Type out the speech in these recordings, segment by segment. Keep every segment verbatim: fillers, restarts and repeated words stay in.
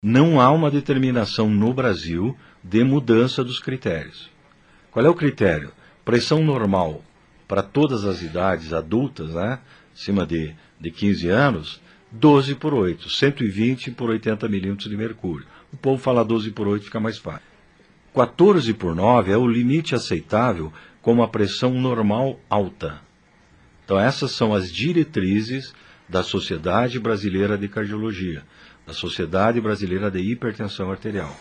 Não há uma determinação no Brasil de mudança dos critérios. Qual é o critério? Pressão normal para todas as idades adultas, né, acima de, de quinze anos, doze por oito, cento e vinte por oitenta milímetros de mercúrio. O povo fala doze por oito, fica mais fácil. quatorze por nove é o limite aceitável como a pressão normal alta. Então essas são as diretrizes da Sociedade Brasileira de Cardiologia, da Sociedade Brasileira de Hipertensão Arterial.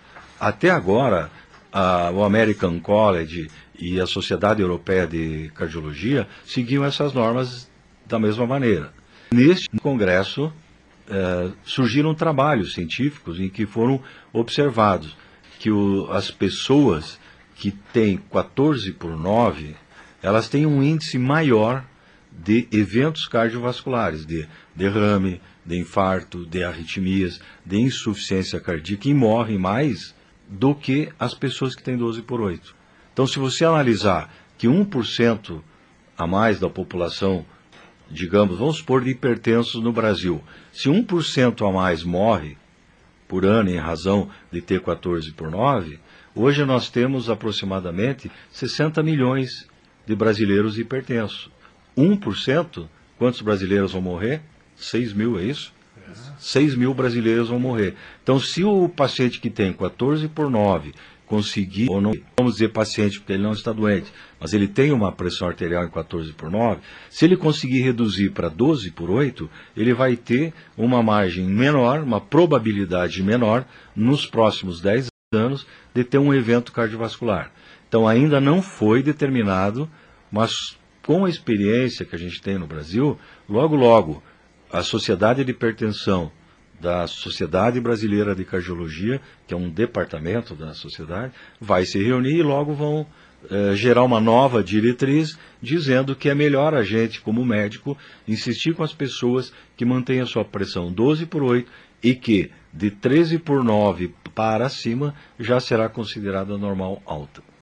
Até agora, a, o American College e a Sociedade Europeia de Cardiologia seguiam essas normas da mesma maneira. Neste congresso, eh, surgiram trabalhos científicos em que foram observados que o, as pessoas que têm quatorze por nove, elas têm um índice maior de eventos cardiovasculares, de derrame, de infarto, de arritmias, de insuficiência cardíaca, e morrem mais do que as pessoas que têm doze por oito. Então, se você analisar que um por cento a mais da população, digamos, vamos supor, de hipertensos no Brasil, se um por cento a mais morre por ano em razão de ter quatorze por nove, hoje nós temos aproximadamente sessenta milhões de brasileiros hipertensos. um por cento, quantos brasileiros vão morrer? seis mil, é isso? seis mil brasileiros vão morrer. Então, se o paciente que tem quatorze por nove conseguir, ou não vamos dizer paciente porque ele não está doente, mas ele tem uma pressão arterial em quatorze por nove, se ele conseguir reduzir para doze por oito, ele vai ter uma margem menor, uma probabilidade menor, nos próximos dez anos, de ter um evento cardiovascular. Então, ainda não foi determinado, mas com a experiência que a gente tem no Brasil, logo, logo, a Sociedade de Hipertensão da Sociedade Brasileira de Cardiologia, que é um departamento da sociedade, vai se reunir e logo vão eh, gerar uma nova diretriz, dizendo que é melhor a gente, como médico, insistir com as pessoas que mantenham a sua pressão doze por oito e que de treze por nove para cima já será considerada normal alta.